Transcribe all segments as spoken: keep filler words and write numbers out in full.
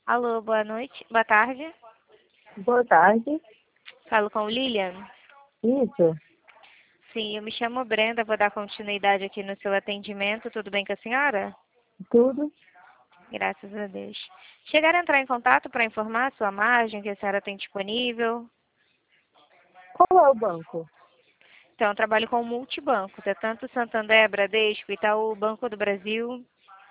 Alô, boa noite, boa tarde. Boa tarde. Falo com o Lilian. Isso, Sim, eu me chamo Brenda, vou dar continuidade aqui no seu atendimento. Tudo bem com a senhora? tudo. Graças a Deus. Chegaram a entrar em contato para informar a sua margem que a senhora tem disponível? Qual é o banco? Então, eu trabalho com multibancos, é tanto Santander, Bradesco, Itaú, Banco do Brasil.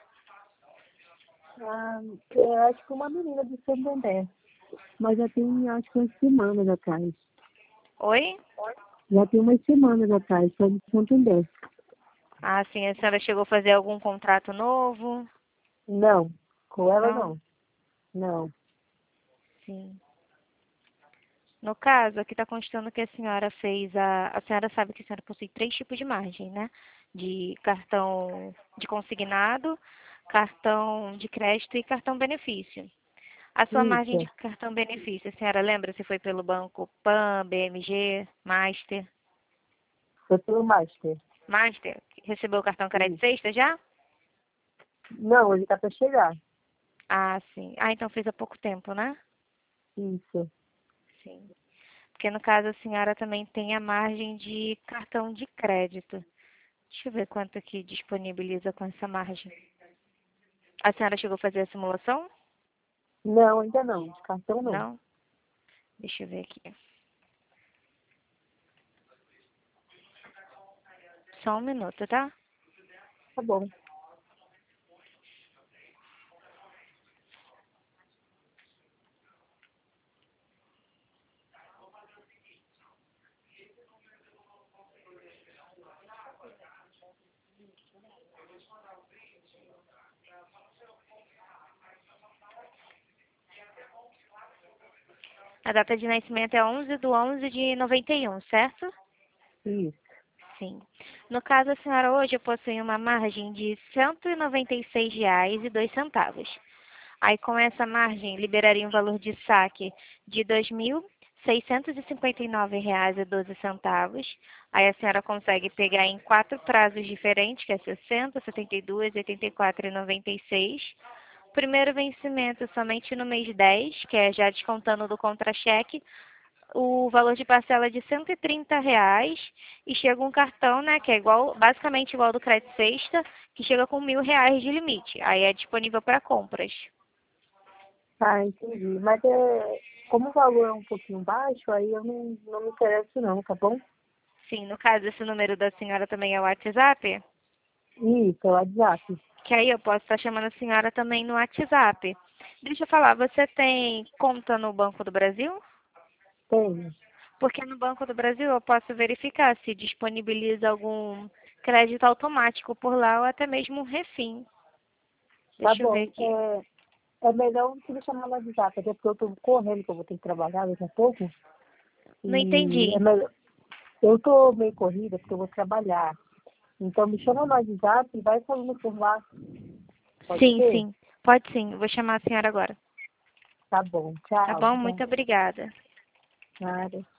Ah, eu acho que uma menina de Santander. Mas já tem, acho que umas semanas atrás. Oi? Já tem umas semanas atrás, foi de Santander. Ah, sim, a senhora chegou a fazer algum contrato novo? Não, com ela Não? não. Não. Sim. No caso, aqui está constando que a senhora fez a. A senhora sabe que a senhora possui três tipos de margem, né? De cartão de consignado, cartão de crédito e cartão benefício. A sua margem de Isso, cartão benefício, a senhora lembra se foi pelo banco PAN, B M G, Master? eu tenho Master. Master? Recebeu o cartão crédito Isso. sexta já? Não, ele tá para chegar. Ah, sim. Ah, então fez há pouco tempo, né? Isso. Sim. Porque no caso a senhora também tem a margem de cartão de crédito. Deixa eu ver quanto que disponibiliza com essa margem. A senhora chegou a fazer a simulação? Não, ainda não. De cartão não. Não? Deixa eu ver aqui. Só um minuto, tá? Tá bom. A data de nascimento é onze de onze de noventa e um, certo? Isso. Sim. No caso, a senhora hoje possui uma margem de cento e noventa e seis reais e dois centavos. Aí, com essa margem, liberaria um valor de saque de dois mil seiscentos e cinquenta e nove reais e doze centavos. Aí a senhora consegue pegar em quatro prazos diferentes, que é sessenta, setenta e dois, oitenta e quatro e noventa e seis. Primeiro vencimento somente no mês dez, que é já descontando do contra-cheque, o valor de parcela é de cento e trinta reais e chega um cartão, né, que é igual, basicamente igual ao do crédito sexta, que chega com mil reais de limite. Aí é disponível para compras. Tá, entendi. Mas é, como o valor é um pouquinho baixo, aí eu não, não me interesso não, tá bom? Sim, no caso, esse número da senhora também é o WhatsApp, Isso, é o WhatsApp. que aí eu posso estar chamando a senhora também no WhatsApp. Deixa eu falar, você tem conta no Banco do Brasil? Tenho. Porque no Banco do Brasil eu posso verificar se disponibiliza algum crédito automático por lá ou até mesmo um refim. Tá Deixa eu ver bom. aqui. É, é melhor você me chamar no WhatsApp, até porque eu tô correndo, que eu vou ter que trabalhar daqui a pouco. Não E é entendi. melhor. Eu tô meio corrida porque eu vou trabalhar. Então me chama no WhatsApp e vai falando por lá. Pode Sim, ser? sim. Pode sim. Vou chamar a senhora agora. Tá bom. Tá Tchau. bom? Muito obrigada. Nada.